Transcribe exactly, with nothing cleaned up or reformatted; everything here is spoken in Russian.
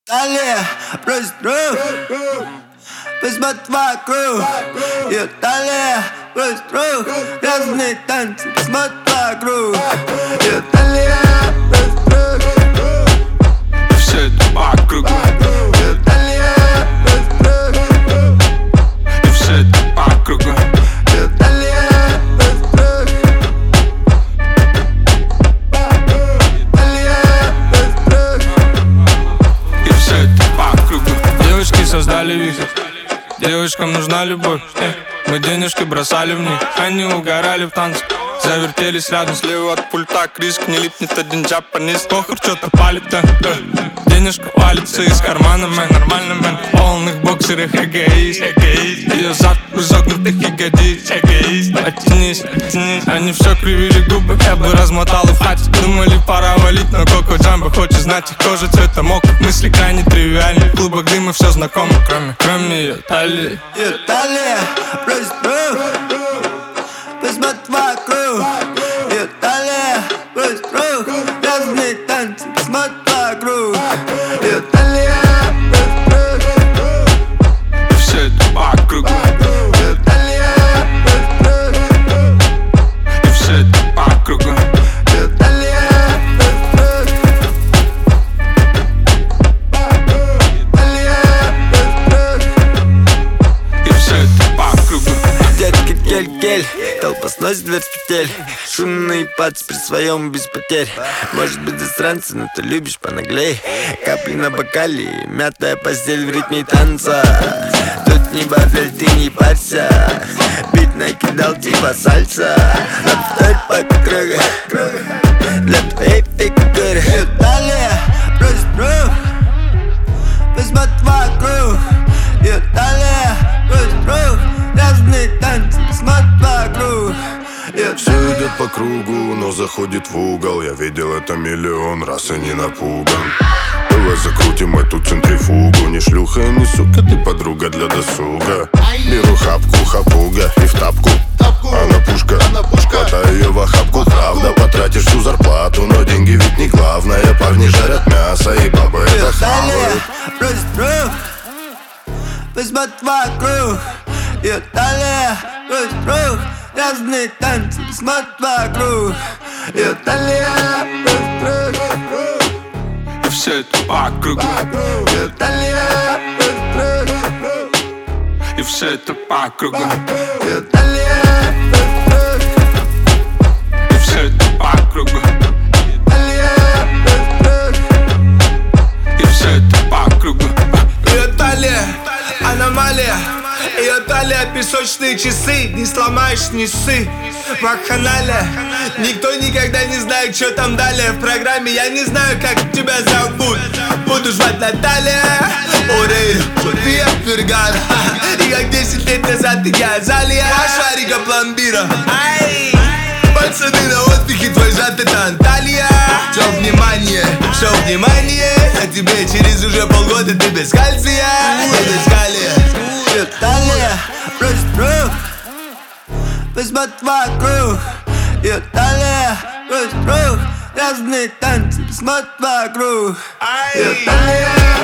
Далее брось друг, посмотри вокруг. И далее брось друг, разные танцы, посмотри вокруг. И далее брось друг, все это по кругу. и далее брось друг, И все это по кругу. и далее брось друг, далее брось друг. И все это по кругу. Девочки создали вихрь, девочкам нужна любовь. э. Мы денежки бросали в них, они угорали в танцах. Завертелись рядом, слева от пульта Криск, не липнет один джапанист. Похуй, что-то палит, да, да. Денежка валится из кармана, мэн, нормально, мэн. В полных боксерах эгоист, эгоист. Ее зад в изогнутых ягодиц, эгоист. Оттянись, оттянись. Они все кривили губы, я бы размотал и в хате. Думали, пора валить, но Коко Джамбо хочет знать их кожа цвета мок. Мысли крайне тривиальны, в клубах дыма все знакомо, кроме, кроме ее талии. И далее брось друг, посмотри вокруг. И далее брось друг, разные танцы, посмотри вокруг. И далее брось друг, И все это по кругу. и далее брось друг, И все это по кругу. и далее брось друг, и далее брось друг. И все это по кругу. Детка кель-кель, толпа сносит дверь с петель. Шумный пац при своем без потерь. Может быть засранцы, но ты любишь понаглей. Капли на бокале, мятая постель в ритме танца. Тут не бафель, ты не парься. Бит накидал типа сальса. Обставь по кругу для твоей фигуры. И далее брось друг, посмотри вокруг. И далее брось друг, разные танцы, посмотри вокруг. И Все идет по кругу, но заходит в угол. Я видел это миллион раз и не напуган. Давай закрутим эту центрифугу. Не шлюха и не сука, ты подруга для досуга. Беру хапку, хапуга и в тапку. Она пушка, хватай ее в охапку. Правда, потратишь всю зарплату, но деньги ведь не главное. Парни жарят мясо и бабы это далее хавают. брось друг, посмотри вокруг. И далее брось друг, разные танцы, посмотри вокруг. И далее брось друг, И все это по кругу. и далее брось друг, И все это по кругу. и далее брось друг, И все это по кругу. далее брось друг. И все это по кругу. Ее талия, аномалия. Ее талия, песочные часы. Не сломаешь, не ссы. Вакханалия. Никто никогда не знает, что там далее в программе. Я не знаю, как тебя зовут. Буду звать Наталья Орейро, София Фергана. И как десять лет назад я Залия Шарика пломбира. Ай! Пацаны на отдыхе, твой зад это Анталия. Все внимание, все внимание. А тебе через уже полгода ты без кальция. Я без калия. И далее брось друг, посмотри вокруг. И далее брось друг, разные танцы, посмотри вокруг. И далее